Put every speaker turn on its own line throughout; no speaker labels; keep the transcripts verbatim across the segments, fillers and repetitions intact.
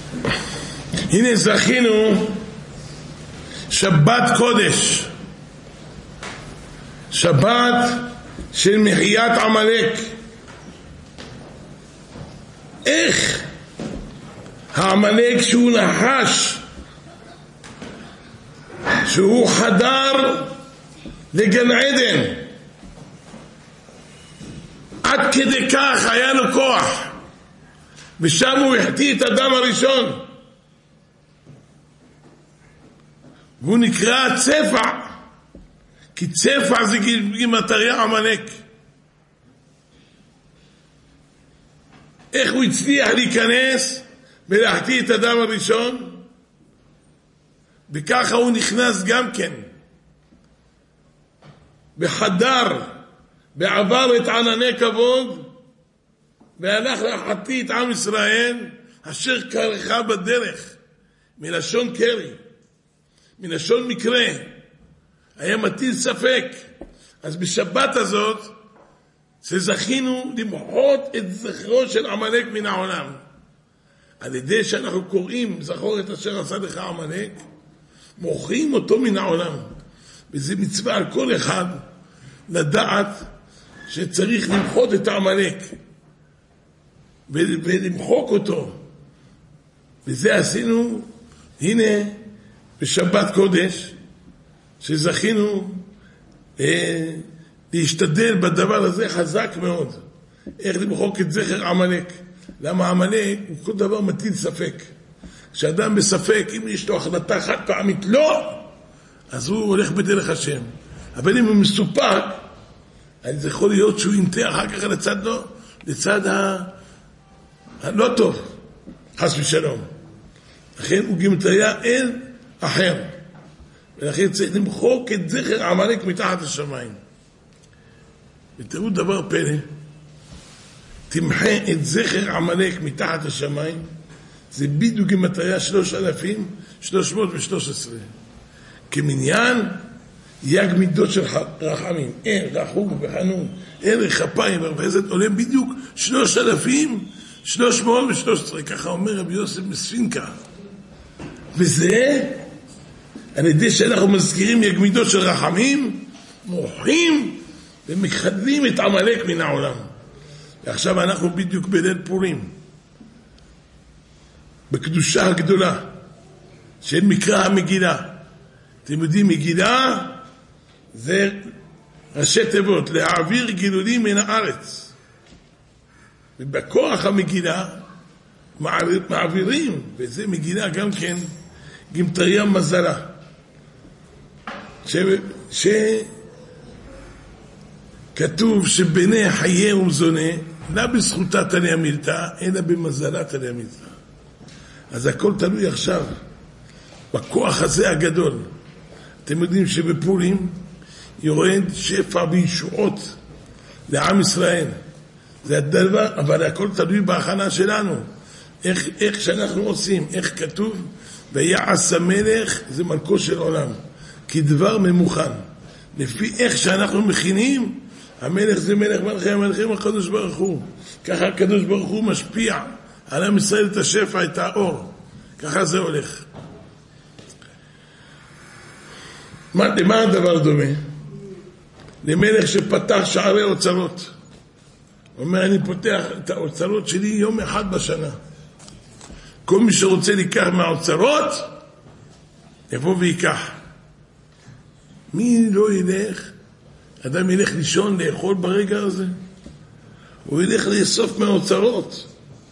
הנה זכינו שבת קודש, שבת של מחיית עמלק. איך העמלק שהוא נחש, שהוא חדר לגן עדן, עד כדי כך היה לו כוח, ושם הוא החטיא את אדם הראשון, והוא נקרא צפע, כי צפע זה גימטריה עמלק. איך הוא הצליח להיכנס ולהחטיא את אדם הראשון? וככה הוא נכנס גם כן, בחדר, בעבר את ענני כבוד, והלך להחטיא את עם ישראל, אשר קרחה בדרך, מלשון קרי, מלשון מקרה, היה מטיל ספק. אז בשבת הזאת, שזכינו למחות את זכרו של עמלק מן העולם, על ידי שאנחנו קוראים זכור את אשר עשה לך עמלק, מוחים אותו מן העולם. וזה מצווה על כל אחד לדעת שצריך למחות את העמלק ולמחוק אותו. וזה עשינו הנה בשבת קודש, שזכינו אה, להשתדל בדבר הזה חזק מאוד. איך למחוק את זכר עמלק? למה עמלק הוא כל דבר מטיל ספק. כשאדם בספק, אם יש לו החלטה חד פעמית לא, אז הוא הולך בדרך השם. אבל אם הוא מסופק, אז זה יכול להיות שהוא ינטה אחר כך לצד לא, לצד ה... הלא טוב, חס ושלום. לכן הוא גימטריה אין אחר, ולכן צריך למחוק את זכר עמלק מתחת השמיים. ותראו דבר פלא, תמחה את זכר עמלק מתחת השמיים, זה בדיוק גימטריה שלוש אלפים שלוש מאות ושלוש עשרה, כמניין יג מידות של רחמים, אין רחום וחנון, אין רחפיים וחסד, עולה בדיוק שלוש אלפים שלוש מאות ושלוש עשרה, ככה אומר רבי יוסף מספינקה. וזה על ידי שאנחנו מזכירים יג מידות של רחמים, מוחים ומחדלים את עמלק מן העולם. ועכשיו אנחנו בדיוק בליל פורים, בקדושה הגדולה של מקרא המגילה. אתם יודעים, מגילה זה ראשי תיבות, להעביר גילולים מן הארץ. ובכוח המגילה מעבירים, וזה מגילה גם כן גימטריה מזלה. שכתוב שבני חיי ומזונה, לא בזכותה תליה מילתה, אלא במזלה תליה מילתה. אז הכל תלוי עכשיו בכוח הזה הגדול. אתם יודעים שבפורים יורד שפע בישועות לעם ישראל. זה הדבר, אבל הכל תלוי בהכנה שלנו. איך, איך שאנחנו עושים, איך כתוב, ויעש המלך, זה מלכו של עולם, כדבר ממוכן. לפי איך שאנחנו מכינים, המלך זה מלך מלכי המלכים, הקדוש ברוך הוא. ככה הקדוש ברוך הוא משפיע על עם ישראל את השפע, את האור. ככה זה הולך. מה, למה הדבר דומה? למלך שפתח שערי אוצרות. הוא אומר, אני פותח את האוצרות שלי יום אחד בשנה. כל מי שרוצה לקח מהאוצרות, יבוא ויקח. מי לא ילך? אדם ילך לישון, לאכול ברגע הזה. הוא ילך לאסוף מהאוצרות.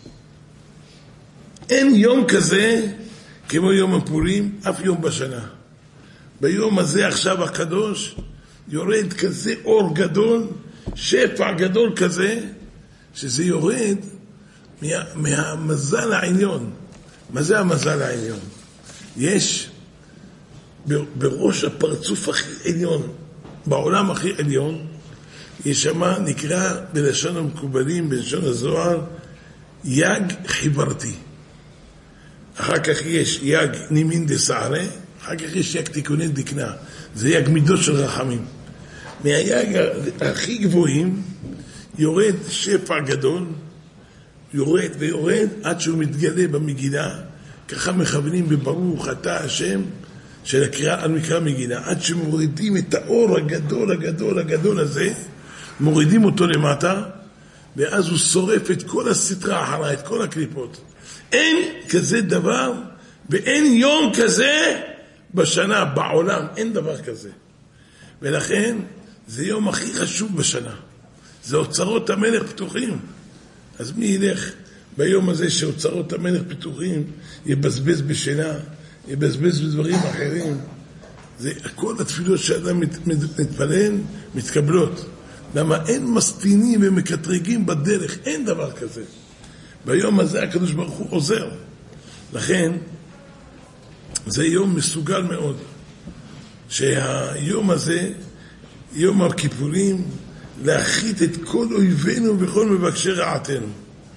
אין יום כזה כמו יום הפורים, אף יום בשנה. ביום הזה עכשיו הקדוש יורד כזה אור גדול, שפע גדול כזה, שזה יורד מה, מהמזל העליון. מה זה המזל העליון? יש בראש הפרצוף הכי עליון, בעולם הכי עליון, יש שמה נקרא בלשון המקובלים, בלשון הזוהר, יג חיברתי. אחר כך יש יג נימין דסערה, אחר כך יש יג תיקוני דקנה, זה יג מידות של רחמים. מהיג הכי גבוהים יורד שפע גדול, יורד ויורד עד שהוא מתגלה במגילה, ככה מכוונים בברוך אתה השם של הקריאה על מקרא מגילה, עד שמורידים את האור הגדול הגדול הגדול הזה, מורידים אותו למטה, ואז הוא שורף את כל הסתרה אחרה, את כל הקליפות. אין כזה דבר, ואין יום כזה בשנה, בעולם, אין דבר כזה. ולכן, זה יום הכי חשוב בשנה. זה אוצרות המלך פתוחים. אז מי ילך ביום הזה שאוצרות המלך פתוחים, יבזבז בשינה, יבזבז בדברים אחרים? זה הכל התפילות שאדם מת, מת, מתפלל, מתקבלות. למה אין מסטינים ומקטרגים בדרך, אין דבר כזה. ביום הזה הקדוש ברוך הוא עוזר. לכן, זה יום מסוגל מאוד. שהיום הזה, יום הכיפורים, להחית את כל אויבינו וכל מבקשי רעתנו.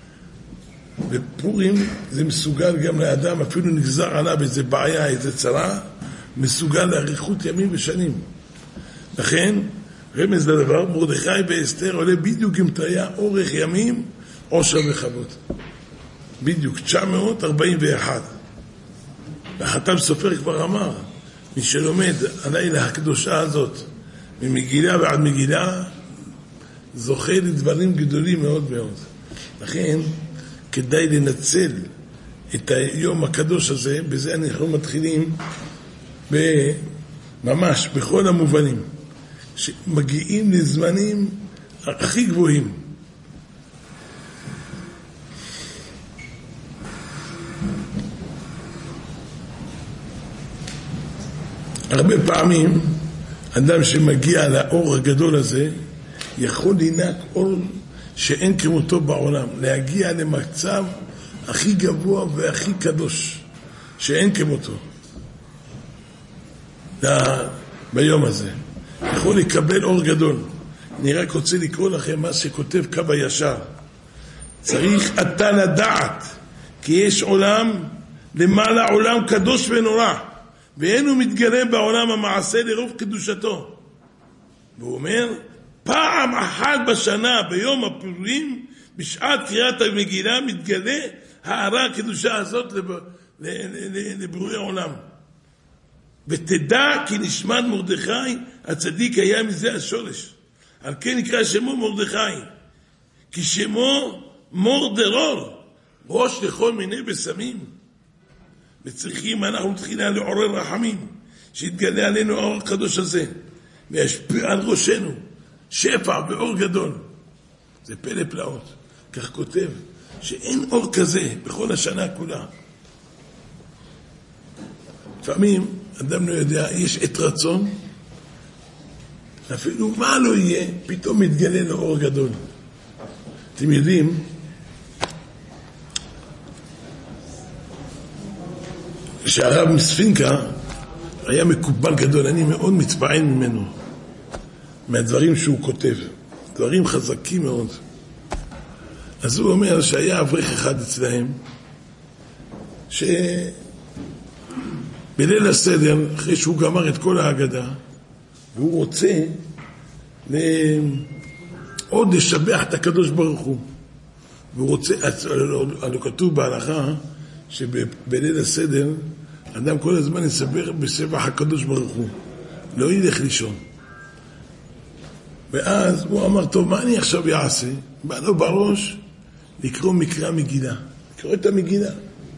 בפורים זה מסוגל גם לאדם, אפילו נגזר עליו איזה בעיה, איזה צרה, מסוגל לאריכות ימים ושנים. לכן, רמז לדבר, מרדכי ואסתר עולה בדיוק עם תריה אורך ימים, עושר וכבוד. בדיוק, תשע מאות ארבעים ואחת. והחתם סופר כבר אמר, מי שלומד הלילה הקדושה הזאת, ממגילה ועד מגילה, זוכה לדברים גדולים מאוד מאוד. לכן, כדאי לנצל את היום הקדוש הזה, בזה אנחנו מתחילים ממש בכל המובנים, שמגיעים לזמנים הכי גבוהים. הרבה פעמים אדם שמגיע לאור הגדול הזה יכול לנהג אור שאין כמותו בעולם, להגיע למצב הכי גבוה והכי קדוש שאין כמותו ביום הזה. יכול לקבל אור גדול. אני רק רוצה לקרוא לכם מה שכותב קו הישר. צריך אתה לדעת כי יש עולם למעלה, עולם קדוש ונורא, ואין הוא מתגלה בעולם המעשה לרוב קדושתו. והוא אומר, פעם אחת בשנה ביום הפורים, בשעת קריאת המגילה, מתגלה הערה הקדושה הזאת לברואי העולם. ותדע כי נשמת מרדכי הצדיק היה מזה השורש. על כן נקרא שמו מרדכי, כי שמו מורדרור, ראש לכל מיני בשמים. וצריכים אנחנו תחילה לעורר רחמים, שיתגלה עלינו האור הקדוש הזה, וישפיע על ראשנו שפע ואור גדול. זה פלא פלאות. כך כותב שאין אור כזה בכל השנה כולה. לפעמים אדם לא יודע, יש עת רצון, אפילו מה לא יהיה, פתאום מתגלה לו אור גדול. אתם יודעים, שהרב מספינקה היה מקובל גדול, אני מאוד מצבען ממנו, מהדברים שהוא כותב, דברים חזקים מאוד. אז הוא אומר שהיה אברך אחד אצלהם, שבליל הסדר, אחרי שהוא גמר את כל ההגדה, והוא רוצה עוד לשבח את הקדוש ברוך הוא. והוא רוצה, אני כתוב בהלכה, שבליל הסדר, אדם כל הזמן יסבר בשבח הקדוש ברוך הוא. לא ילך לישון. ואז הוא אמר, טוב, מה אני עכשיו יעשה? בא לו בראש לקרוא מקרא מגילה. לקרוא את המגילה.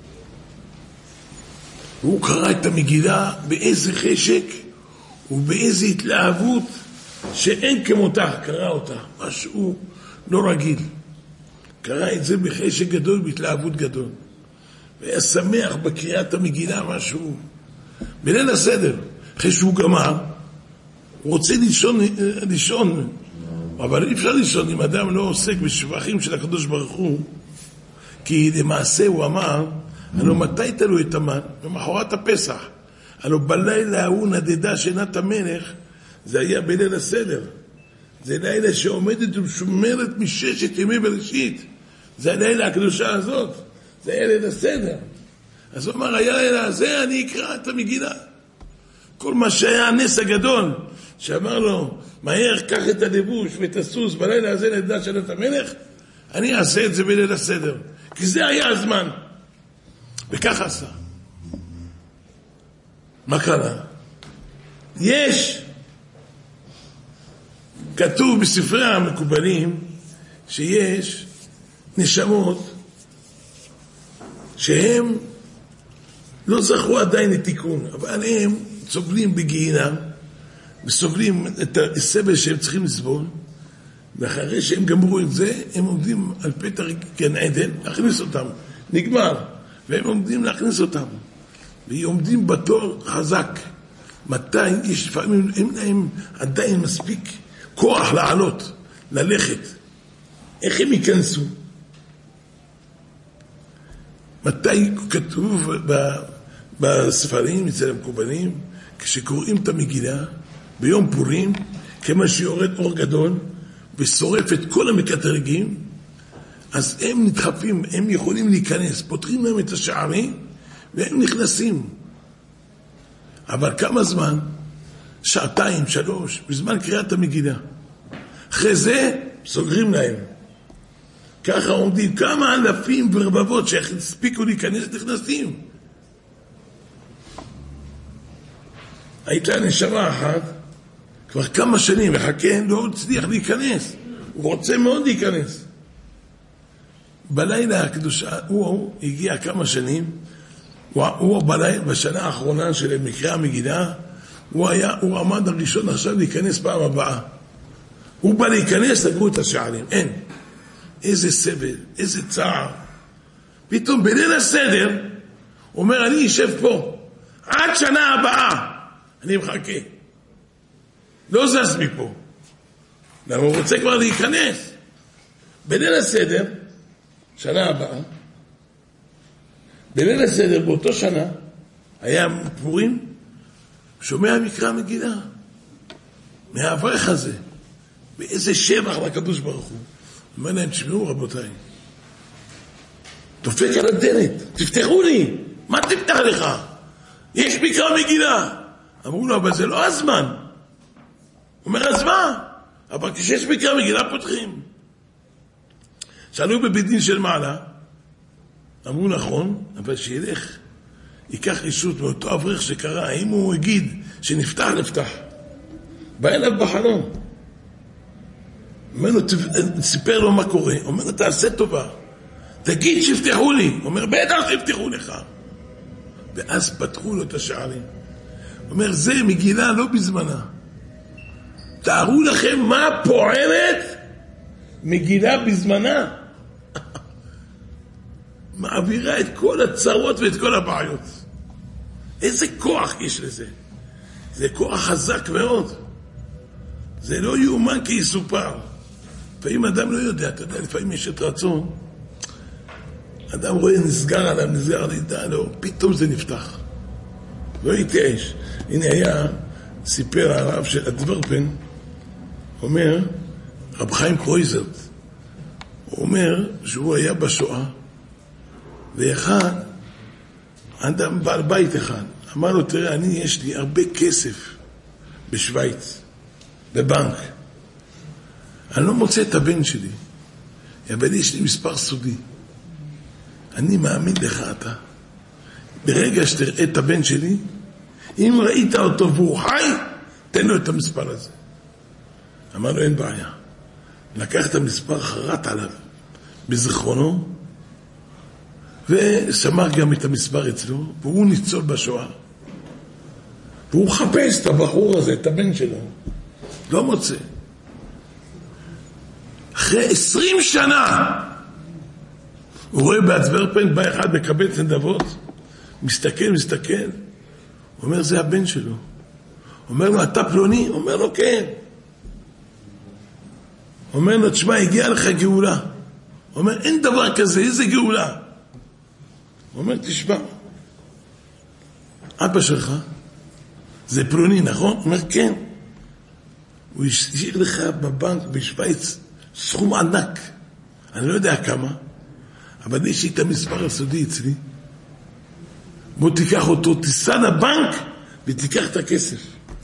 והוא קרא את המגילה באיזה חשק ובאיזה התלהבות שאין כמותה, קרא אותה. משהו לא רגיל. קרא את זה בחשק גדול, בהתלהבות גדול. והיה שמח בקריאת המגילה, משהו. בליל הסדר, אחרי שהוא גמר, הוא רוצה לישון, לישון, אבל אי אפשר לישון אם אדם לא עוסק בשבחים של הקדוש ברוך הוא, כי למעשה הוא אמר, הלוא מתי תלו את המן? במחרת הפסח. הלוא בלילה ההוא נדדה שנת המלך, זה היה בליל הסדר. זה לילה שעומדת ומשומרת מששת ימי בראשית. זה הלילה הקדושה הזאת. זה היה ליל הסדר. אז הוא אמר, היה לילה הזה, אני אקרא את המגילה. כל מה שהיה הנס הגדול, שאמר לו, מהר, קח את הלבוש ואת הסוס, בלילה הזה נדדה שנת המלך, אני אעשה את זה בליל הסדר. כי זה היה הזמן. וכך עשה. מה קרה? יש, כתוב בספרי המקובלים, שיש נשמות שהם לא זכו עדיין לתיקון, אבל הם סובלים בגיהינום, וסובלים את הסבל שהם צריכים לסבול, ואחרי שהם גמרו את זה, הם עומדים על פתח גן עדן, להכניס אותם, נגמר, והם עומדים להכניס אותם, והם עומדים בתור חזק. מתי יש לפעמים, הם להם עדיין מספיק כוח לעלות, ללכת. איך הם ייכנסו? מתי כתוב בספרים אצל המקובלים, כשקוראים את המגילה ביום פורים, כמה שיורד אור גדול ושורף את כל המקטרגים, אז הם נדחפים, הם יכולים להיכנס, פותחים להם את השערים והם נכנסים. אבל כמה זמן? שעתיים, שלוש, בזמן קריאת המגילה. אחרי זה סוגרים להם. ככה עומדים כמה אלפים ורבבות שהספיקו להיכנס, נכנסים. הייתה נשמה אחת, כבר כמה שנים, וחכה, לא הצליח להיכנס. הוא רוצה מאוד להיכנס. בלילה הקדושה, הוא הגיע כמה שנים, הוא, הוא בלילה, בשנה האחרונה של מקרא המגילה, הוא היה, הוא עמד הראשון עכשיו להיכנס פעם הבאה. הוא בא להיכנס, סגרו את השערים, אין. איזה סבל, איזה צער. פתאום בליל הסדר, הוא אומר, אני אשב פה, עד שנה הבאה, אני מחכה. לא זז מפה. למה הוא רוצה כבר להיכנס. בליל הסדר, שנה הבאה, בליל הסדר, באותו שנה, היה פורים, שומע מקרא מגילה, מהאברך הזה, באיזה שבח לקדוש ברוך הוא. אומר להם, תשמעו רבותיי, דופק על הדלת, תפתחו לי, מה תפתח לך? יש מקרא מגילה. אמרו לו, אבל זה לא הזמן. הוא אומר, אז מה? אבל כשיש מקרא מגילה פותחים. שאלו בבית דין של מעלה, אמרו נכון, אבל שילך, ייקח אישות מאותו אברך שקרא, האם הוא יגיד שנפתח, נפתח. בא אליו בחלום. אומר לו, סיפר לו מה קורה. אומר לו, תעשה טובה. תגיד שיפתחו לי. אומר, בטח שיפתחו לך. ואז פתחו לו את השערים. אומר, זה מגילה לא בזמנה. תארו לכם מה פועלת מגילה בזמנה. מעבירה את כל הצרות ואת כל הבעיות. איזה כוח יש לזה. זה כוח חזק מאוד. זה לא יאומן כי יסופר. לפעמים אדם לא יודע, אתה יודע, לפעמים יש את רצון. אדם רואה נסגר עליו, נסגר עליו, לא, פתאום זה נפתח. לא יתייאש. הנה היה, סיפר הרב של אדוורפן, אומר, רב חיים קרויזרט, הוא אומר שהוא היה בשואה, ואחד, אדם בעל בית אחד, אמר לו, תראה, אני יש לי הרבה כסף בשוויץ, בבנק. אני לא מוצא את הבן שלי, אבל יש לי מספר סודי. אני מאמין לך אתה. ברגע שתראה את הבן שלי, אם ראית אותו והוא חי, תן לו את המספר הזה. אמר לו, אין בעיה. לקח את המספר, חרט עליו בזיכרונו, ושמר גם את המספר אצלו, והוא ניצול בשואה. והוא חפש את הבחור הזה, את הבן שלו. לא מוצא. אחרי עשרים שנה, הוא רואה באדוורפן, בא אחד מקבל צנדבות, מסתכל, מסתכל, הוא אומר, זה הבן שלו. אומר לו, אתה פלוני? אומר לו, כן. אומר לו, תשמע, הגיעה לך גאולה. אומר, אין דבר כזה, איזה גאולה? אומר, תשמע, אבא שלך, זה פלוני, נכון? אומר, כן. הוא השאיר לך בבנק בשוויץ סכום ענק. אני לא יודע כמה, אבל יש לי את המספר הסודי אצלי. בוא תיקח אותו, תיסע לבנק ותיקח את הכסף.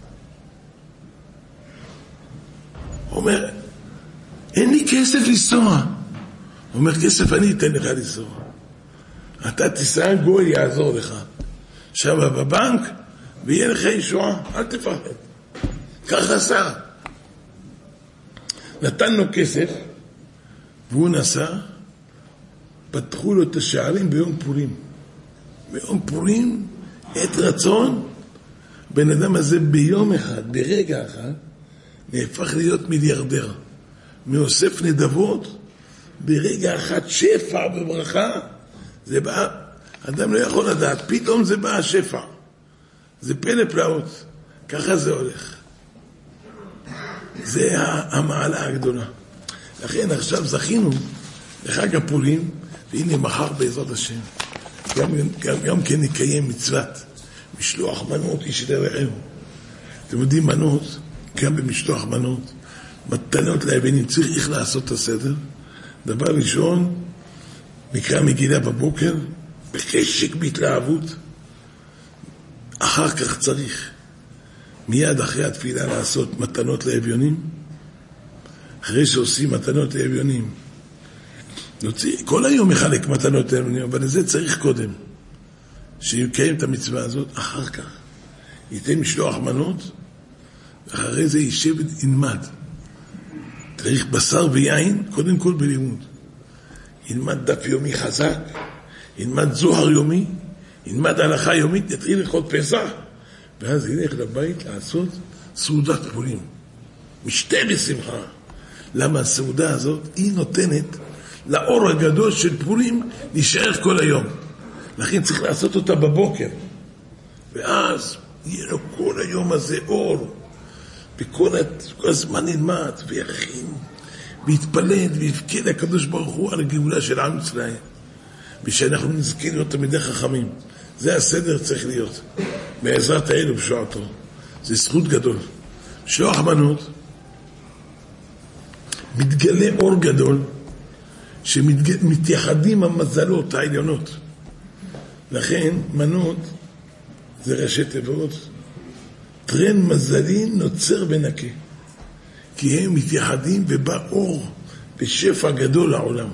הוא אומר, אין לי כסף לנסוע. הוא אומר, כסף אני אתן לך לנסוע. אתה תיסע, גוי יעזור לך. עכשיו בבנק, ויהיה לך ישועה, אל תפחד. ככה עשה. נתן לו כסף, והוא נסע, פתחו לו את השערים ביום פורים. ביום פורים, עת רצון, בן אדם הזה ביום אחד, ברגע אחד, נהפך להיות מיליארדר. מאוסף נדבות, ברגע אחד שפע וברכה, זה בא, אדם לא יכול לדעת, פתאום זה בא השפע. זה פלא פלאות, ככה זה הולך. זה המעלה הגדולה. לכן עכשיו זכינו לחג הפורים, והנה מחר בעזרת השם, גם, גם, גם כן נקיים מצוות, משלוח מנות איש לרעהו. אתם יודעים מנות, גם במשלוח מנות, מתנות לאבנים, צריך איך לעשות את הסדר. דבר ראשון, נקרא מגילה בבוקר, בחשק בהתלהבות. אחר כך צריך, מיד אחרי התפילה לעשות מתנות לאביונים. אחרי שעושים מתנות לאביונים, נוציא, כל היום מחלק מתנות לאביונים, אבל לזה צריך קודם, שיקיים את המצווה הזאת. אחר כך ייתן משלוח מנות, ואחרי זה יישב ילמד. צריך בשר ויין, קודם כל בלימוד. ילמד דף יומי חזק, ילמד זוהר יומי, ילמד הלכה יומית, יתחיל ללכות פסח, ואז ילך לבית לעשות סעודת פורים. משתה בשמחה. למה הסעודה הזאת היא נותנת לאור הגדול של פורים להישאר כל היום. לכן צריך לעשות אותה בבוקר. ואז יהיה לו כל היום הזה אור. וכל הזמן ילמד ויכין ויתפלד ויבכה לקדוש ברוך הוא על הגאולה של עם ישראל. ושאנחנו נזכה להיות תלמידי חכמים. זה הסדר צריך להיות. בעזרת האל ובשועתו. זה זכות גדול. משלוח מנות, מתגלה אור גדול, שמתייחדים המזלות העליונות. לכן מנות זה ראשי תיבות, טרן מזלי נוצר ונקה. כי הם מתייחדים ובא אור ושפע גדול לעולם.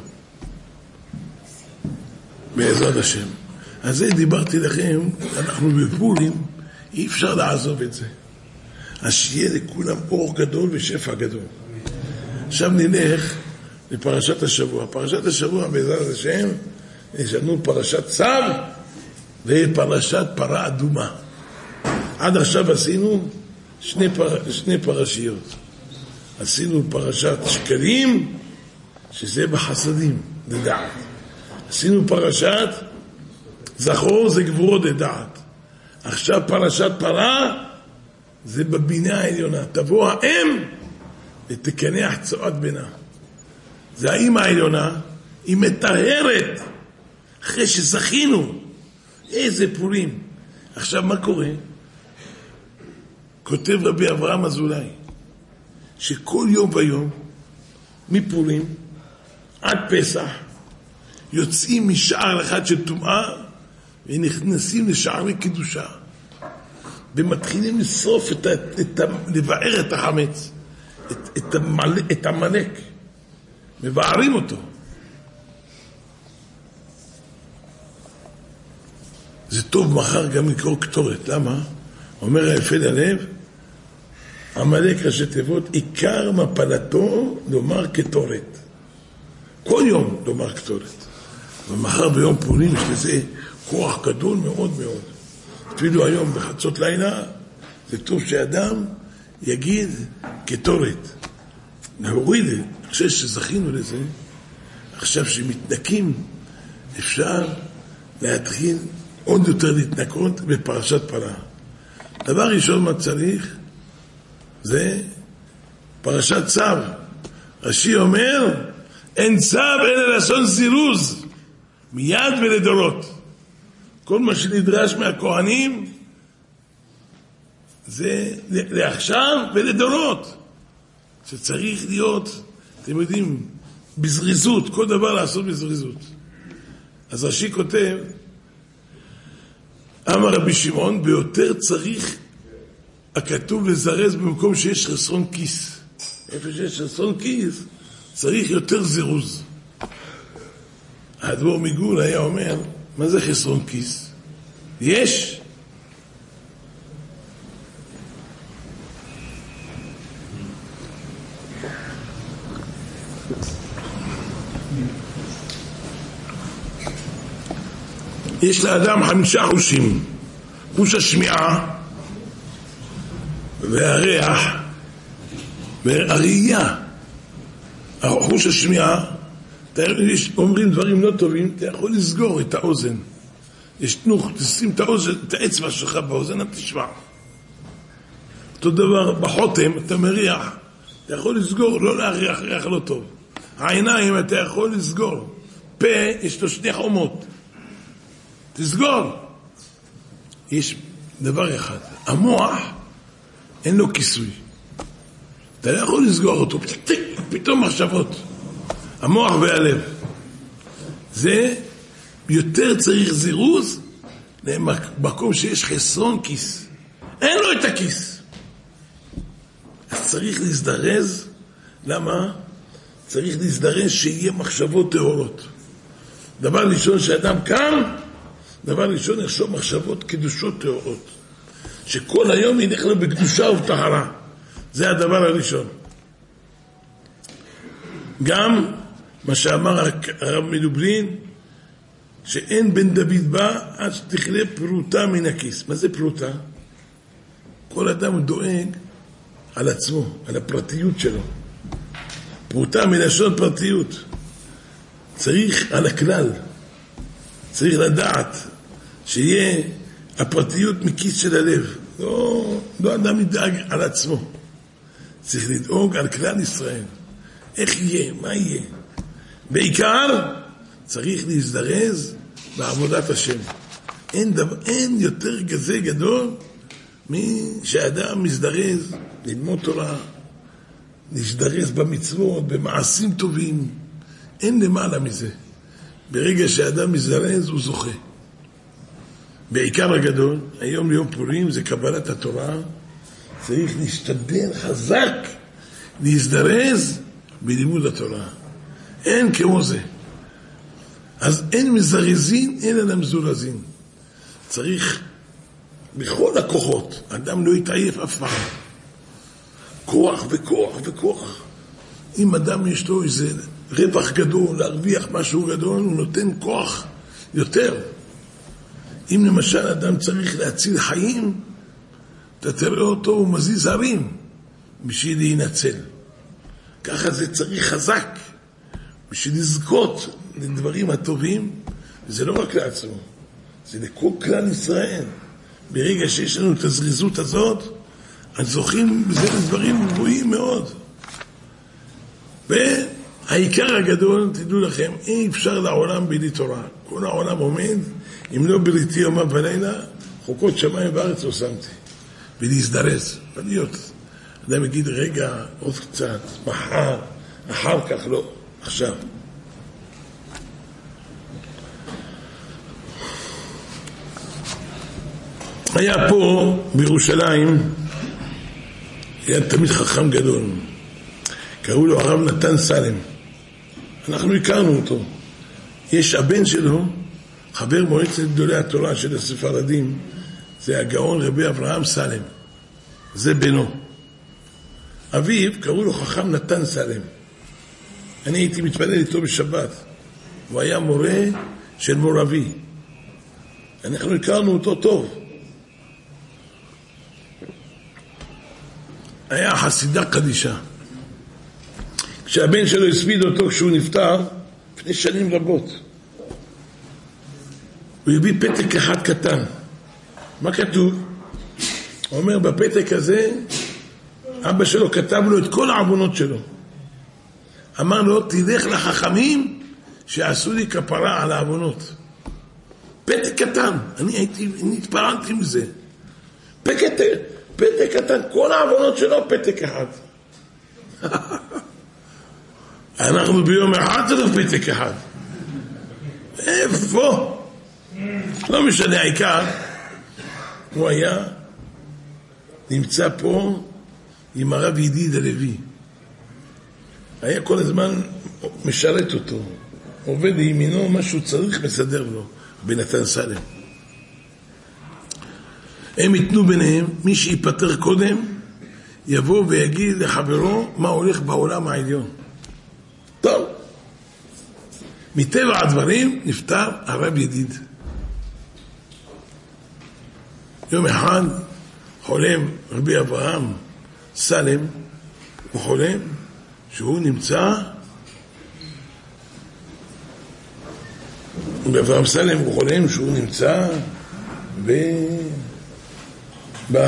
בעזרת השם. אז זה דיברתי לכם, אנחנו בפורים, אי אפשר לעזוב את זה. אז שיהיה לכולם אור גדול ושפע גדול. עכשיו נלך לפרשת השבוע. פרשת השבוע בעזרת השם, יש לנו פרשת צו ופרשת פרה אדומה. עד עכשיו עשינו שני, פר... שני פרשיות. עשינו פרשת שקלים, שזה בחסדים, לדעת. עשינו פרשת זכור, זה גבורות לדעת. עכשיו פרשת פרה, זה בבינה העליונה. תבוא האם ותקנח צועת בינה. זה האמא העליונה, היא מטהרת אחרי שזכינו. איזה פורים. עכשיו מה קורה? כותב רבי אברהם אזולאי, שכל יום ויום, מפורים עד פסח, יוצאים משער אחד של טומאה, ונכנסים לשערי קדושה. ומתחילים לשרוף את, את, את, לבער את החמץ, את, את, המל, את המלק. מבערים אותו. זה טוב מחר גם לקרוא קטורת. למה? אומר היפה ללב, המלק ראשי תיבות, עיקר מפלתו לומר קטורת. כל יום לומר קטורת. ומחר ביום פורים יש לזה כוח גדול מאוד מאוד. אפילו היום בחצות לילה, זה טוב שאדם יגיד קטורת. להוריד, אני חושב שזכינו לזה, עכשיו שמתנקים, אפשר להתחיל עוד יותר להתנקות בפרשת פרה. דבר ראשון מה צריך, זה פרשת צו. רש"י אומר, אין צו אלא לשון זירוז, מיד ולדורות. כל מה שנדרש מהכהנים, זה לעכשיו ולדורות. שצריך להיות, אתם יודעים, בזריזות, כל דבר לעשות בזריזות. אז רש"י כותב, אמר רבי שמעון, ביותר צריך הכתוב לזרז במקום שיש חסרון כיס. איפה שיש חסרון כיס, צריך יותר זירוז. האדמו"ר מגור היה אומר, מה זה חסרון כיס? יש. יש לאדם חמישה חושים, חוש השמיעה והריח והראייה. חוש השמיעה, אומרים דברים לא טובים, אתה יכול לסגור את האוזן. יש תנוך, תשים את האוזן, את האצבע שלך באוזן, אתה תשמע. אותו דבר בחותם, אתה מריח, אתה יכול לסגור, לא להריח, ריח לא טוב. העיניים אתה יכול לסגור. פה, יש לו שני חומות. תסגור. יש דבר אחד, המוח אין לו כיסוי. אתה לא יכול לסגור אותו, פתאום מחשבות. המוח והלב. זה יותר צריך זירוז למקום שיש חסרון כיס. אין לו את הכיס. אז צריך להזדרז. למה? צריך להזדרז שיהיה מחשבות טהורות. דבר ראשון שאדם קם, דבר ראשון יחשוב מחשבות קדושות טהורות. שכל היום ילך לו בקדושה ובטהרה. זה הדבר הראשון. גם מה שאמר הרב מדוברין, שאין בן דוד בא עד שתכלה פרוטה מן הכיס. מה זה פרוטה? כל אדם דואג על עצמו, על הפרטיות שלו. פרוטה מלשון פרטיות. צריך על הכלל. צריך לדעת שיהיה הפרטיות מכיס של הלב. לא, לא אדם ידאג על עצמו. צריך לדאוג על כלל ישראל. איך יהיה? מה יהיה? בעיקר צריך להזדרז בעבודת השם. אין, דבר, אין יותר גזה גדול משאדם מזדרז ללמוד תורה, להזדרז במצוות, במעשים טובים. אין למעלה מזה. ברגע שאדם מזדרז הוא זוכה. בעיקר הגדול, היום ליום פורים זה קבלת התורה. צריך להשתדל חזק להזדרז בלימוד התורה. אין כמו זה. אז אין מזרזין, אין אלא מזורזין. צריך בכל הכוחות, אדם לא יתעייף אף פעם. כוח וכוח וכוח. אם אדם יש לו איזה רווח גדול, להרוויח משהו גדול, הוא נותן כוח יותר. אם למשל אדם צריך להציל חיים, אתה תראה אותו, הוא מזיז הרים בשביל להינצל. ככה זה צריך חזק, בשביל לזכות לדברים הטובים, וזה לא רק לעצמו, זה לכל כלל ישראל. ברגע שיש לנו את הזריזות הזאת, אז זוכים בזה לדברים גבוהים מאוד. והעיקר הגדול, תדעו לכם, אי אפשר לעולם בלי תורה. כל העולם עומד, אם לא בריתי יומם ולילה, חוקות שמיים וארץ לא שמתי. ולהזדרז, ולהיות. אדם יגיד, רגע, עוד קצת, מחר, אחר כך לא, עכשיו. היה פה בירושלים, היה תמיד חכם גדול, קראו לו הרב נתן סלם. אנחנו הכרנו אותו. יש הבן שלו, חבר מועצת גדולי התורה של הספרדים, זה הגאון רבי אברהם סלם. זה בנו. אביו קראו לו חכם נתן סלם. אני הייתי מתפלל איתו בשבת. הוא היה מורה של מורבי. אנחנו הכרנו אותו טוב. היה חסידה קדישה. כשהבן שלו הספיד אותו כשהוא נפטר, לפני שנים רבות, הוא הביא פתק אחד קטן. מה כתוב? הוא אומר, בפתק הזה, אבא שלו כתב לו את כל העוונות שלו. אמר לו, תלך לחכמים שעשו לי כפרה על העוונות. פתק קטן. אני הייתי, אני התפרנתי מזה. פתק, פתק קטן, כל העוונות שלו, פתק אחד. אנחנו ביום אחד זה לא פתק אחד. איפה? לא משנה, העיקר, הוא היה נמצא פה עם הרב ידיד הלוי. היה כל הזמן משרת אותו. עובד לימינו, מה שהוא צריך מסדר לו. בנתן סלם. הם ייתנו ביניהם, מי שיפטר קודם, יבוא ויגיד לחברו מה הולך בעולם העליון. טוב. מטבע הדברים נפטר הרב ידיד. יום אחד חולם רבי אברהם סלם, הוא חולם שהוא נמצא, רבי אברהם סלם הוא חולם שהוא נמצא ב... ב...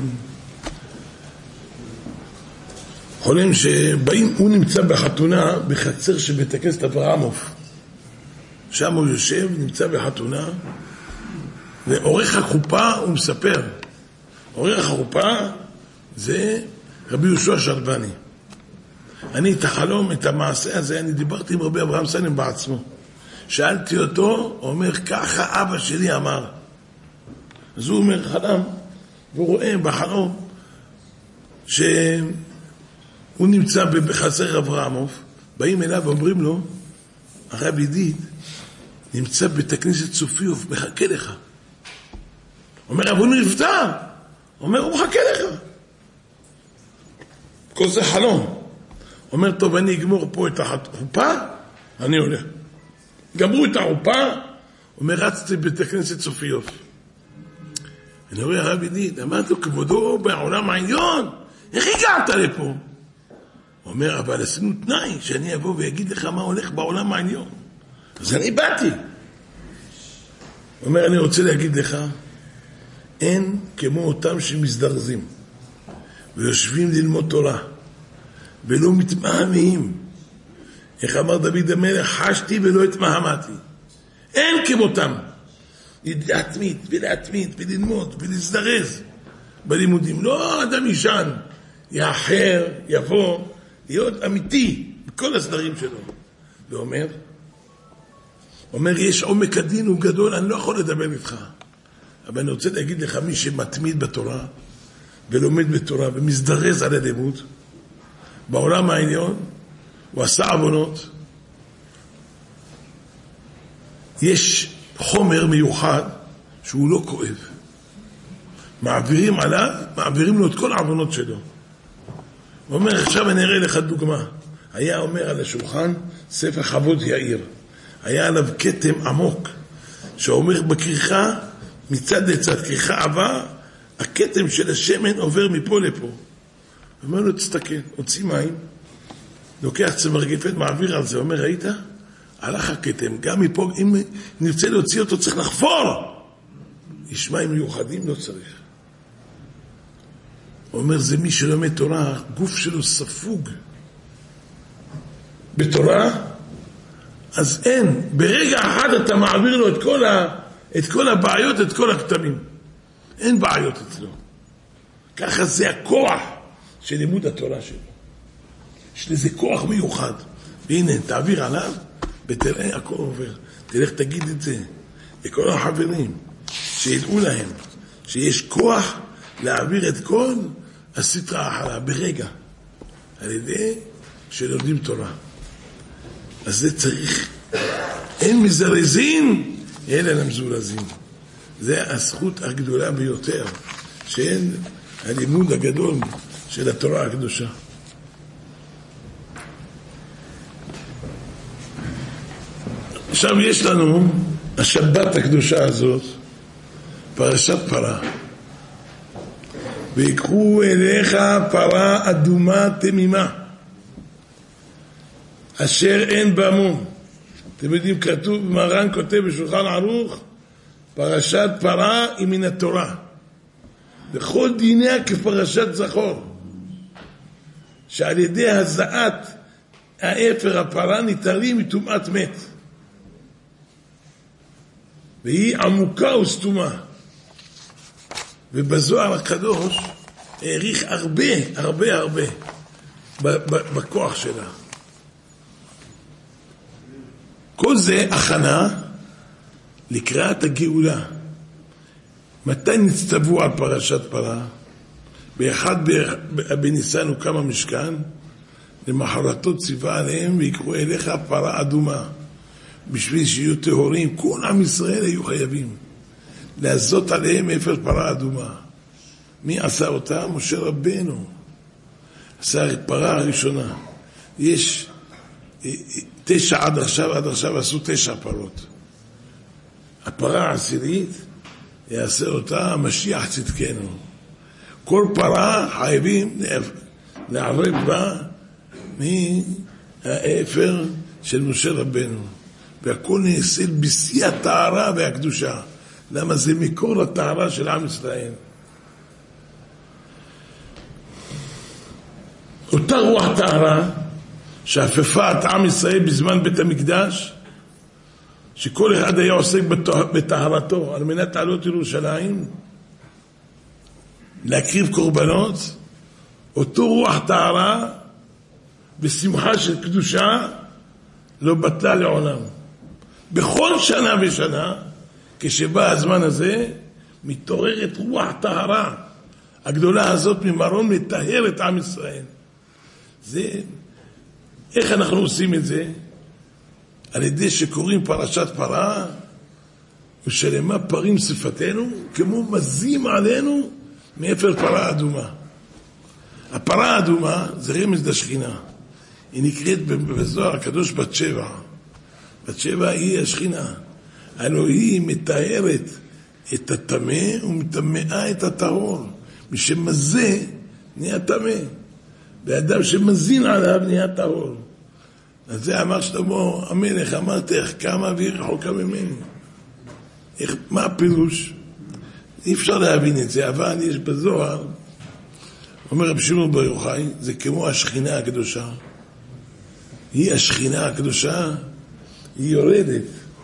חולם שבאים, הוא נמצא בחתונה בחצר של בית הכנסת אברהמוב. שם הוא יושב, נמצא בחתונה, ועורך החופה הוא מספר. עורך החופה זה רבי יהושע שלבני. אני את החלום, את המעשה הזה, אני דיברתי עם רבי אברהם סלם בעצמו. שאלתי אותו, הוא אומר, ככה אבא שלי אמר. אז הוא אומר, חלם, והוא רואה בחלום, שהוא נמצא בחצר אברהמוב, באים אליו ואומרים לו, הרב ידיד, נמצא בית הכנסת סופיוף, מחכה לך. אומר, אבל הוא נפטר. אומר, הוא מחכה לך. כל זה חלום. אומר, טוב, אני אגמור פה את החופה, אני הולך. גמרו את החופה, אומר, רצתי בית הכנסת סופיוף. אני אומר, הרב ידיד, אמרתי לו, כבודו בעולם העליון, איך הגעת לפה? הוא אומר, אבל עשינו תנאי, שאני אבוא ויגיד לך מה הולך בעולם העליון. אז אני באתי. הוא אומר, אני רוצה להגיד לך, אין כמו אותם שמזדרזים, ויושבים ללמוד תורה, ולא מתמהמהים. איך אמר דוד המלך, חשתי ולא התמהמתי. אין כמותם. להתמיד ולהתמיד וללמוד ולהזדרז בלימודים. לא אדם ישן, יאחר, יבוא, להיות אמיתי בכל הסדרים שלו. ואומר, אומר, יש עומק הדין הוא גדול, אני לא יכול לדבר איתך. אבל אני רוצה להגיד לך, מי שמתמיד בתורה, ולומד בתורה, ומזדרז על הלימוד, בעולם העליון, הוא עשה עוונות, יש חומר מיוחד, שהוא לא כואב. מעבירים עליו, מעבירים לו את כל העוונות שלו. הוא אומר, עכשיו אני אראה לך דוגמה. היה אומר על השולחן, ספר חבוד יאיר. היה עליו כתם עמוק, שאומר בכריכה, מצד לצד, כריכה עבה, הכתם של השמן עובר מפה לפה. אומר לו, תסתכל, הוציא מים, לוקח צמר גפן, מעביר על זה, אומר, ראית? הלך הכתם, גם מפה, אם נרצה להוציא אותו, צריך לחפור. יש מים מיוחדים, לא צריך. הוא אומר, זה מי שלומד תורה, גוף שלו ספוג. בתורה, אז אין, ברגע אחד אתה מעביר לו את כל, ה, את כל הבעיות, את כל הכתמים. אין בעיות אצלו. ככה זה הכוח של לימוד התורה שלו. יש לזה כוח מיוחד. והנה, תעביר עליו, ותראה, הכל עובר. תלך תגיד את זה לכל החברים, שידעו להם שיש כוח להעביר את כל הסטרה החלה ברגע, על ידי שלומדים תורה. אז זה צריך, אין מזרזין, אלא למזורזין. זה הזכות הגדולה ביותר, שאין הלימוד הגדול של התורה הקדושה. עכשיו יש לנו השבת הקדושה הזאת, פרשת פרה. ויקחו אליך פרה אדומה תמימה, אשר אין בה מום. אתם יודעים, כתוב, מרן כותב בשולחן ערוך, פרשת פרה היא מן התורה. וכל דיניה כפרשת זכור, שעל ידי הזעת האפר הפרה ניתרים מטומאת מת. והיא עמוקה וסתומה. ובזוהר הקדוש העריך הרבה, הרבה, הרבה בכוח שלה. כל זה הכנה לקראת הגאולה. מתי נצטוו על פרשת פרה? באחד בניסן הוקם המשכן, למחרתו ציווה עליהם, ויקחו אליך פרה אדומה. בשביל שיהיו טהורים, כל עם ישראל היו חייבים לעשות עליהם אפר פרה אדומה. מי עשה אותה? משה רבנו עשה את פרה הראשונה. יש תשע עד עכשיו, עד עכשיו עשו תשע פרות. הפרה העשירית יעשה אותה המשיח צדקנו. כל פרה חייבים לערב בה מהאפר של משה רבנו, והכל נעשה בשיא הטהרה והקדושה. למה? זה מקור הטהרה של עם ישראל. אותה רוח טהרה שאפפה את עם ישראל בזמן בית המקדש, שכל אחד היה עוסק בטהרתו על מנת לעלות ירושלים להקריב קורבנות. אותו רוח טהרה בשמחה של קדושה לא בטלה לעולם. בכל שנה ושנה כשבא הזמן הזה מתעוררת רוח טהרה הגדולה הזאת ממרום לטהר את עם ישראל. זה איך אנחנו עושים את זה? על ידי שקוראים פרשת פרה, ושלמה פרים שפתנו, כמו מזים עלינו מאפר פרה אדומה. הפרה האדומה זה רמז לשכינה. היא נקראת בזוהר הקדוש בת שבע. בת שבע היא השכינה. הלוא היא מטהרת את הטמא ומטמאה את הטהור. מי שמזה נהיה טמא. ואדם שמזין עליו נהיה טהור. אז זה אמר שלמה המלך, אמרת איך כמה והיא רחוקה ממני. איך, מה הפירוש? אי אפשר להבין את זה, אבל יש בזוהר, אומר רב שמעון בר יוחאי, זה כמו השכינה הקדושה. היא השכינה הקדושה, היא יורדת.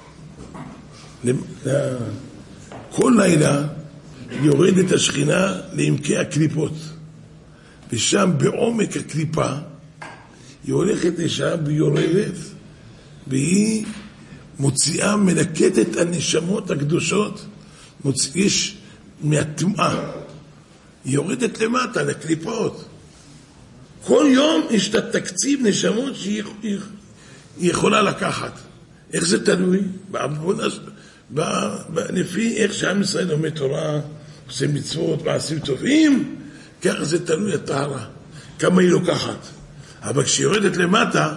כל לילה יורדת השכינה לעמקי הקליפות. ושם בעומק הקליפה, היא הולכת לשם ויורדת, והיא מוציאה, מלקטת הנשמות הקדושות, יש מהטמאה. היא יורדת למטה, לקליפות. כל יום יש את התקציב נשמות שהיא יכולה לקחת. איך זה תלוי? בעבודה, לפי איך שעם ישראל לומד תורה, עושה מצוות, מעשים טובים, ככה זה תלוי הטהרה. כמה היא לוקחת. אבל כשהיא יורדת למטה,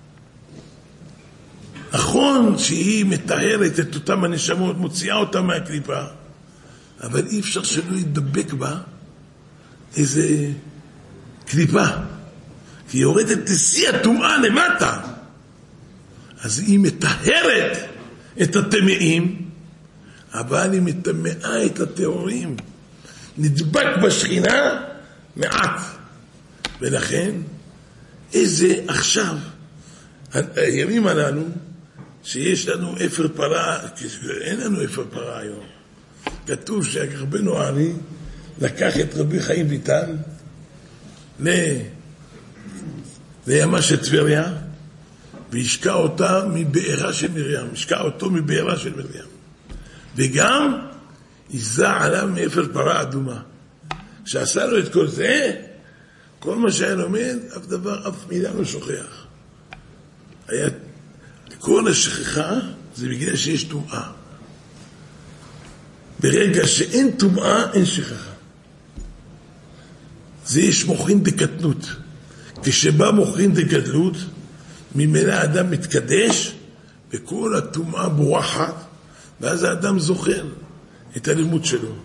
נכון שהיא מטהרת את אותם הנשמות, מוציאה אותם מהקליפה, אבל אי אפשר שלא ידבק בה איזה קליפה. כי היא יורדת לשיא הטומאה למטה. אז היא מטהרת את הטמאים, אבל היא מטמאה את הטהורים. נדבק בשכינה מעט. ולכן, איזה עכשיו, הימים הללו, שיש לנו אפר פרה, אין לנו אפר פרה היום. כתוב שרבנו הארי לקח את רבי חיים ויטל לימה של טבריה, והשקע אותה מבארה של מרים, השקע אותו מבארה של מרים. וגם יזע עליו מאפר פרה אדומה. כשעשה לו את כל זה, כל מה שהיה לומד, אף דבר, אף מילה לא שוכח. היה, כל השכחה זה בגלל שיש טומאה. ברגע שאין טומאה, אין שכחה. זה יש מוחין דקטנות. כשבא מוחין דגדלות, ממילא האדם מתקדש, וכל הטומאה בורחת, ואז האדם זוכר את הלימוד שלו.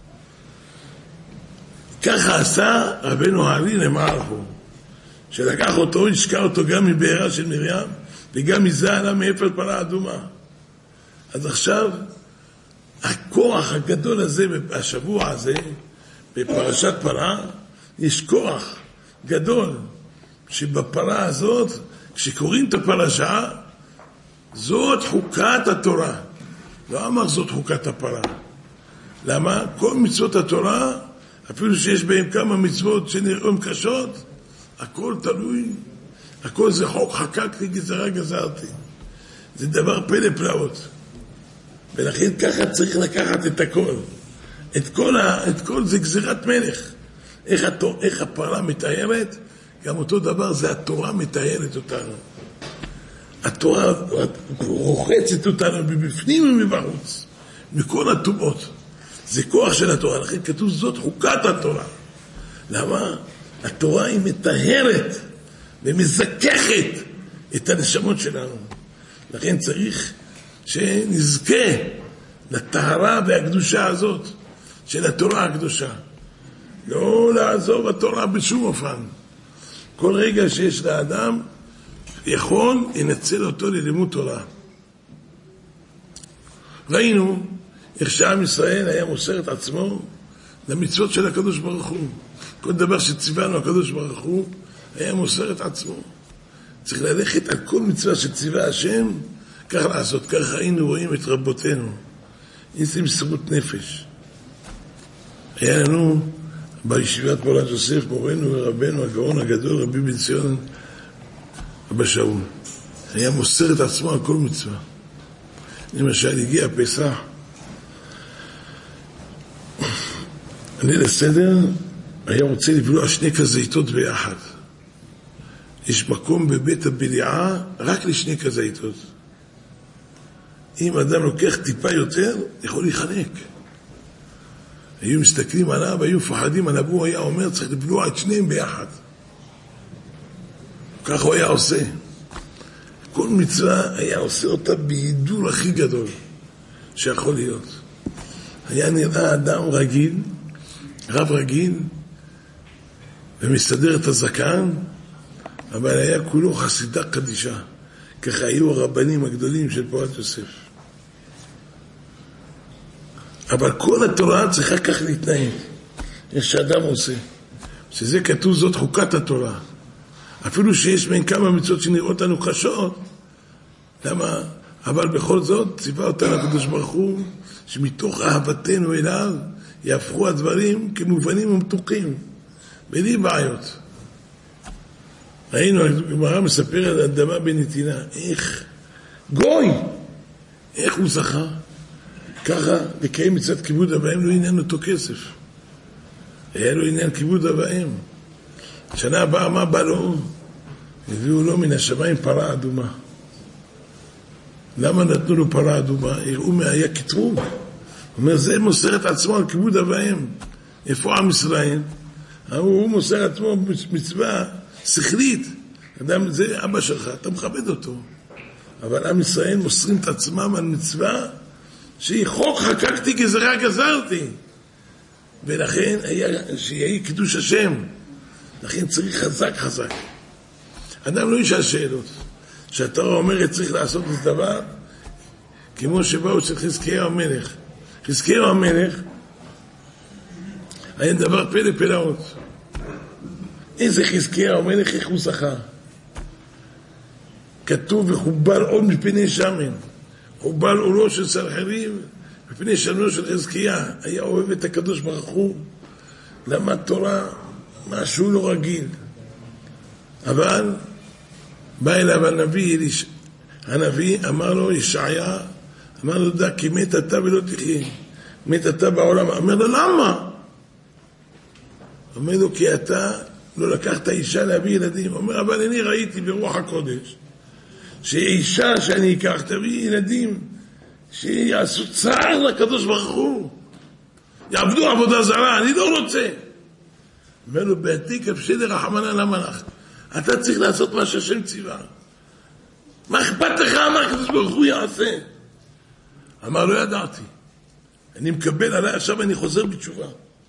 ככה עשה רבנו הארי למערכו, שלקח אותו, השקע אותו גם מבארה של מרים, וגם יזע עליו מאפר פרה אדומה. אז עכשיו, הכוח הגדול הזה, בשבוע הזה, בפרשת פרה, יש כוח גדול, שבפרה הזאת, כשקוראים את הפרשה, זאת חוקת התורה. לא אמר זאת חוקת הפרה. למה? כל מצוות התורה, אפילו שיש בהם כמה מצוות שנראים קשות, הכל תלוי, הכל זה חוק חקקתי, גזרה גזרתי. זה דבר פלא פלאות. ולכן ככה צריך לקחת את הכל. את כל, ה, את כל זה גזירת מלך. איך, התור, איך הפרה מתארת, גם אותו דבר זה התורה מתארת אותנו. התורה רוחצת אותנו מבפנים ומבחוץ, מכל הטומאות. זה כוח של התורה, לכן כתוב זאת חוקת התורה. למה? התורה היא מטהרת ומזככת את הנשמות שלנו. לכן צריך שנזכה לטהרה והקדושה הזאת של התורה הקדושה. לא לעזוב התורה בשום אופן. כל רגע שיש לאדם יכול לנצל אותו ללימוד תורה. ראינו איך שעם ישראל היה מוסר את עצמו למצוות של הקדוש ברוך הוא. כל דבר שציוונו הקדוש ברוך הוא היה מוסר את עצמו. צריך ללכת על כל מצווה שציווה השם, כך לעשות. כך היינו רואים את רבותינו. איזה מסירות נפש. היה לנו בישיבת פולת יוסף מורנו ורבנו הגאון הגדול רבי בן ציון אבא שאול. היה מוסר את עצמו על כל מצווה. למשל הגיע פסח, אני לסדר היה רוצה לבלוע שני כזיתות ביחד. יש מקום בבית הבליעה רק לשני כזיתות. אם אדם לוקח טיפה יותר, יכול להיחנק. היו מסתכלים עליו, היו מפחדים עליו, הוא היה אומר, צריך לבלוע את שניהם ביחד. כך הוא היה עושה. כל מצווה היה עושה אותה בידול הכי גדול שיכול להיות. היה נראה אדם רגיל, רב רגיל, ומסתדר את הזקן, אבל היה כולו חסידה קדישה. ככה היו הרבנים הגדולים של פולת יוסף. אבל כל התורה צריכה כך להתנהג, איך שאדם עושה. שזה כתוב זאת חוקת התורה. אפילו שיש בין כמה מצוות שנראות לנו קשות, למה? אבל בכל זאת ציווה אותנו הקדוש ברוך הוא, שמתוך אהבתנו אליו, יהפכו הדברים כמובנים ומתוקים, בלי בעיות. ראינו, הגמרא מספר על אדמה בנתינה, איך גוי, איך הוא זכה? ככה, לקיים מצוות כיבוד אב ואם, לא עניין אותו כסף. היה לו עניין כיבוד אב ואם. שנה הבאה, מה בא לו? הביאו לו מן השמיים פרה אדומה. למה נתנו לו פרה אדומה? הראו היה קטרוג. הוא אומר, זה מוסר את עצמו על כיבוד אב ואם. איפה עם ישראל? הוא מוסר את עצמו מצווה שכלית. אדם, זה אבא שלך, אתה מכבד אותו. אבל עם ישראל מוסרים את עצמם על מצווה שהיא חוק חקקתי גזרה גזרתי. ולכן היה, שיהיה קידוש השם. לכן צריך חזק חזק. אדם לא ישאל שאלות. שהתורה אומרת צריך לעשות את דבר כמו שבאו של חזקיהו המלך. חזקיהו המלך היה דבר פלא פלאות. איזה חזקיהו המלך, איך הוא זכה. כתוב וחובל עוד מפני שמן. חובל עולו של סנחריב מפני שנו של חזקיה. היה אוהב את הקדוש ברוך הוא, למד תורה משהו לא רגיל. אבל בא אליו הנביא, הנביא אמר לו, ישעיה, אמר לו, דע כי מת אתה ולא תחיה, מת אתה בעולם. אמר לו, למה? אומר לו, כי אתה לא לקחת אישה להביא ילדים. אומר, אבל אני ראיתי ברוח הקודש שאישה שאני אקח תביא ילדים שיעשו צער לקדוש ברוך הוא, יעבדו עבודה זרה, אני לא רוצה. אומר לו, בעתיק אפשי לרחמנה למלאך, אתה צריך לעשות מה שהשם ציווה. מה אכפת לך מה הקדוש ברוך הוא יעשה? אמר, לא ידעתי, אני מקבל עליי, עכשיו אני חוזר בתשובה.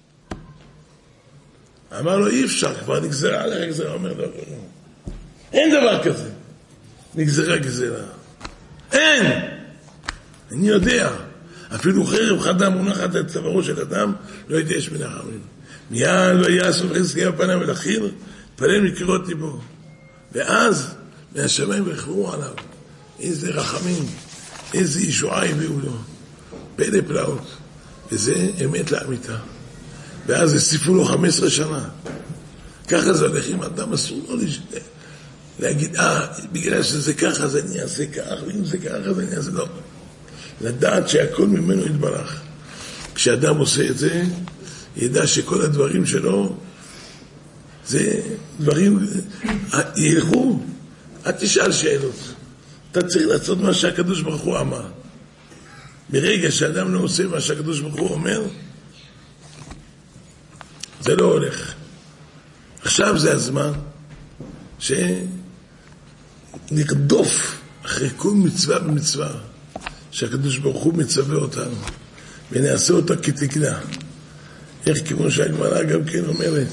אמר לו, אי אפשר, כבר נגזרה עליך גזרה. אומר לו, אין דבר כזה, נגזרה גזרה, אין. אני יודע, אפילו חרב חדה מונחת על צווארו של אדם, לא יודע יש מנחמים. מיד לא יעשו חזקיה פניו אל החיר, פלל מקרות ליבו. ואז מהשמיים רכבו עליו. איזה רחמים, איזה ישועה הביאו לו. פלא פלאות. וזה אמת לאמיתה. ואז הסיפו לו חמש עשרה שנה. ככה זה הולך עם אדם, אסור לו לשתף. להגיד, אה, בגלל שזה ככה, אז אני אעשה כך, ואם זה ככה, אז אני אעשה לא. לדעת שהכל ממנו יתברך. כשאדם עושה את זה, ידע שכל הדברים שלו, זה דברים, ילכו, אל תשאל שאלות. אתה צריך לעשות מה שהקדוש ברוך הוא אמר. ברגע שאדם לא עושה מה שהקדוש ברוך הוא אומר, זה לא הולך. עכשיו זה הזמן שנרדוף אחרי כל מצווה ומצווה שהקדוש ברוך הוא מצווה אותנו, ונעשה אותה כתקנה. איך כמו שהגמרא גם כן אומרת,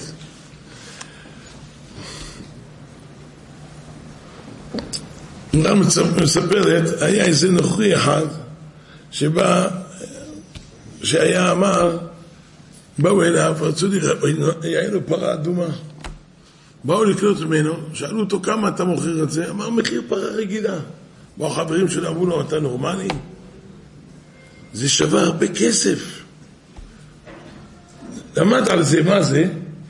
גם מספרת, היה איזה נוכרי אחד שבא, שהיה אמר, באו אליו, רצו לראות, היה לו פרה אדומה, באו לקנות ממנו, שאלו אותו כמה אתה מוכר את זה, אמר מחיר פרה רגילה. באו החברים שלו, אמרו לו, אתה נורמלי? זה שווה הרבה כסף. למד על זה, מה זה?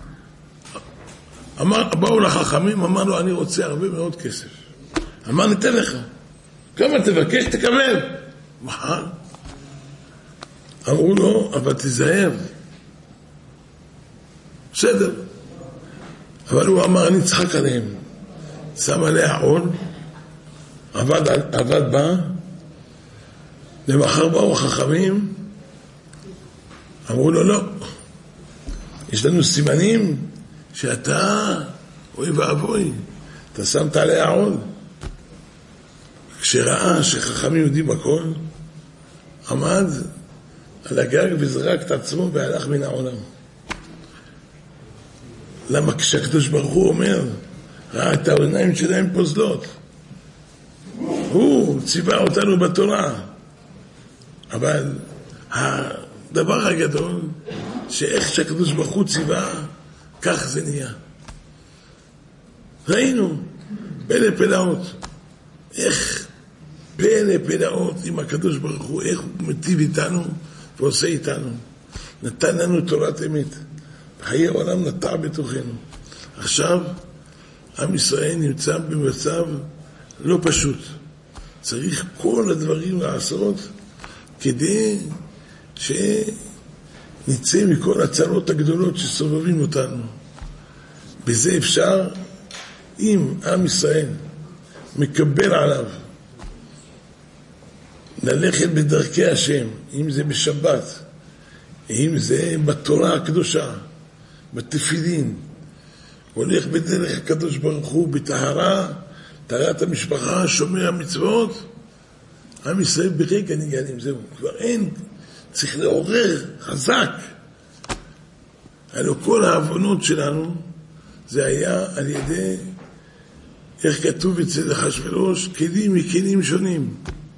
אמר, באו לחכמים, אמר לו, אני רוצה הרבה מאוד כסף. אמר, ניתן לך. כמה תבקש, תקבל. מה? אמרו לו, אבל תיזהר. בסדר. אבל הוא אמר, אני צחק עליהם. שם עליה עול, עבד, עבד בה, למחר באו החכמים, אמרו לו, לא. יש לנו סימנים שאתה, אוי ואבוי, אתה שמת עליה עול. כשראה שחכמים יודעים הכל, עמד על הגג וזרק את עצמו והלך מן העולם. למה כשהקדוש ברוך הוא אומר, ראה את העיניים שלהם פוזלות, הוא ציווה אותנו בתורה, אבל הדבר הגדול שאיך שהקדוש ברוך הוא ציווה, כך זה נהיה. ראינו פלא פלאות, איך פלא פלאות עם הקדוש ברוך הוא, איך הוא מטיב איתנו ועושה איתנו. נתן לנו תורת אמת, חיי העולם נטע בתוכנו. עכשיו עם ישראל נמצא במצב לא פשוט, צריך כל הדברים לעשות כדי שנצא מכל הצרות הגדולות שסובבים אותנו. בזה אפשר, אם עם ישראל מקבל עליו ללכת בדרכי השם, אם זה בשבת, אם זה בתורה הקדושה, בתפילין, הולך בדרך הקדוש ברוך הוא, בטהרה, טהרת המשפחה, שומר המצוות, עם ישראל ברגע נגעלים, זהו, כבר אין, צריך לעורר חזק. הלוא כל העוונות שלנו, זה היה על ידי, איך כתוב אצל אחשוורוש, כלים מכלים שונים.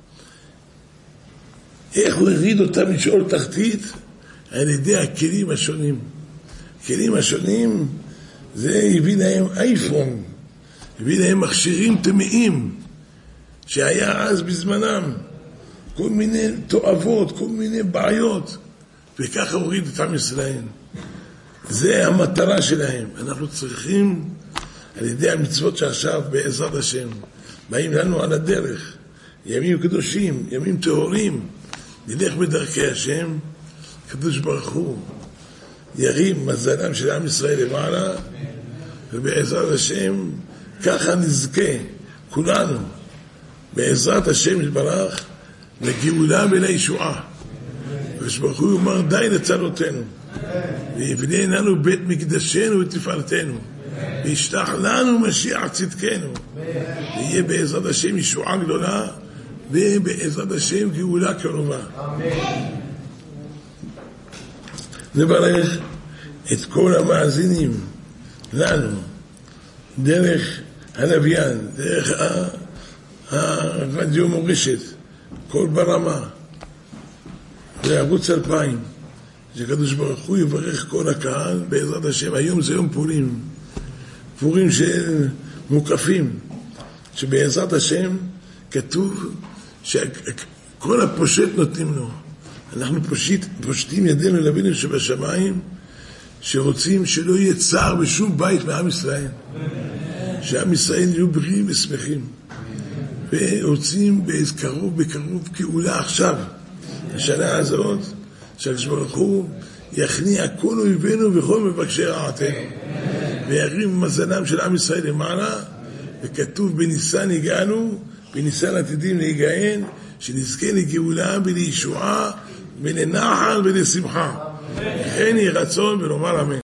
איך הוא הריד אותם משאול תחתית? על ידי הכלים השונים. הכלים השונים, זה הביא להם אייפון, הביא להם מכשירים טמאים, שהיה אז בזמנם, כל מיני תואבות, כל מיני בעיות, וככה הוריד את עם ישראל. זה המטרה שלהם. אנחנו צריכים, על ידי המצוות שעכשיו בעזרת השם, באים לנו על הדרך, ימים קדושים, ימים טהורים, נלך בדרכי השם, קדוש ברוך הוא ירים מזלם של עם ישראל למעלה, ובעזרת השם ככה נזכה כולנו בעזרת השם יתברך לגאולה ולישועה. קדוש ברוך הוא יאמר די לצרותינו, ויבנה לנו בית מקדשנו ותפארתנו, וישלח לנו משיח צדקנו, ויהיה בעזרת השם ישועה גדולה, ובעזרת השם גאולה קרובה. נברך את כל המאזינים לנו דרך הלוויין, דרך הרדיו מורשת, כל ברמה, בערוץ אלפיים, שקדוש ברוך הוא יברך כל הקהל בעזרת השם. היום זה יום פורים, פורים של מוקפים, שבעזרת השם כתוב שכל הפושט נותנים לו. אנחנו פושט, פושטים ידינו לאבינו שבשמיים, שרוצים שלא יהיה צער בשום בית מעם ישראל, שעם ישראל יהיו בריאים ושמחים, ורוצים בקרוב בקרוב גאולה עכשיו, השנה הזאת, שהקדוש ברוך הוא יכניע כל אויבינו וכל מבקשי רעתנו, וירים מזלם של עם ישראל למעלה. וכתוב בניסן הגענו בניסן עתידים להיגאל, שנזכה לגאולה ולישועה ולנחל ולשמחה. לכן יהי רצון ולומר אמן.